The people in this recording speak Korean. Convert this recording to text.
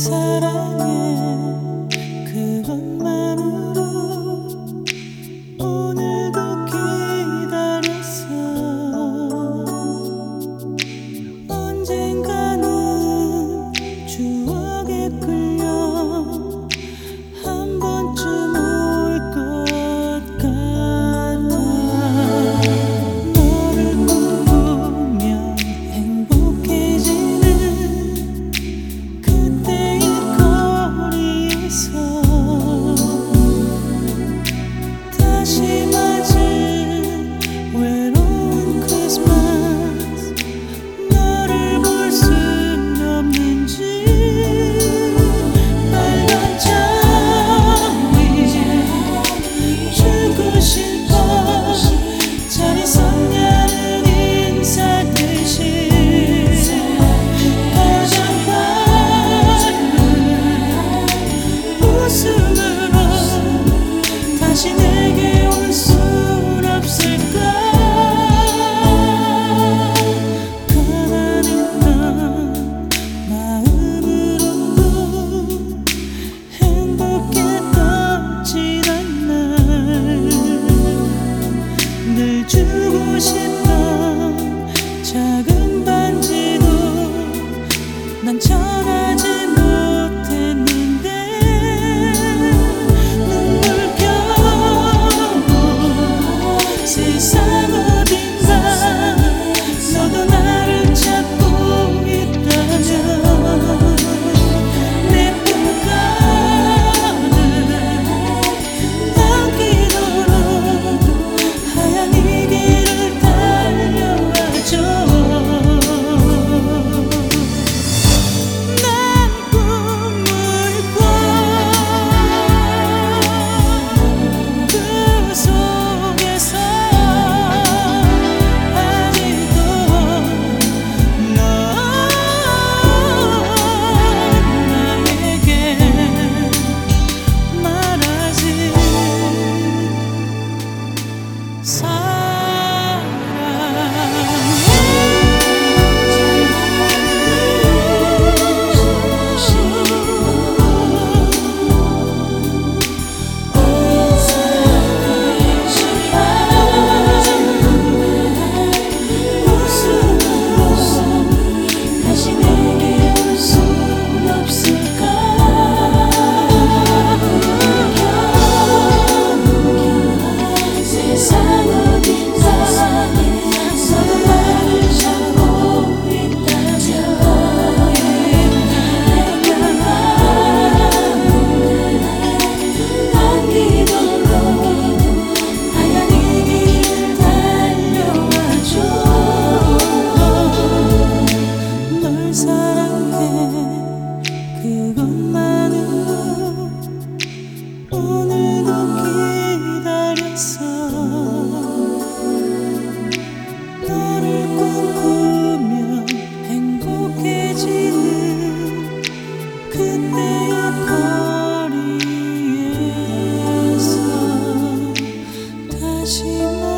사랑해 그것만으로 오늘도 기다렸어. 언젠가는 추억에 끌려 한 번쯤 올 것 같아. 너를 꿈꾸며 행복해지는 그때의 거리에서 다시 맞은 외로운 크리스마스 너를 볼 순 없는지. 빨간 장미 주고 싶어. 잘 있었냐는 인사 대신 가장 밝은 웃음으로 다시 내게 올 순 없을까. 가난했던 마음으로도 행복했던 지난 날 늘 주고 싶던 작은 반지도 난 전하지 못했는데. 눈물겨운 세상 어딘가 너도 나를 찾고 있다면 내 품 가득 안기도록 하얀 이 길을 달려와줘. 난 꿈을 꿔 그 속에서 아직도 넌 나에게 말하지. 다시 내게 올 순 없을까. 세상 어딘가 너도 나를 찾고 있다면 안기도록 하얀 이 길을 달려와줘. 널 사랑해 그것만으로 오늘도 기다렸어. 너를 꿈꾸며 행복해지는 그때의 거리에서 다시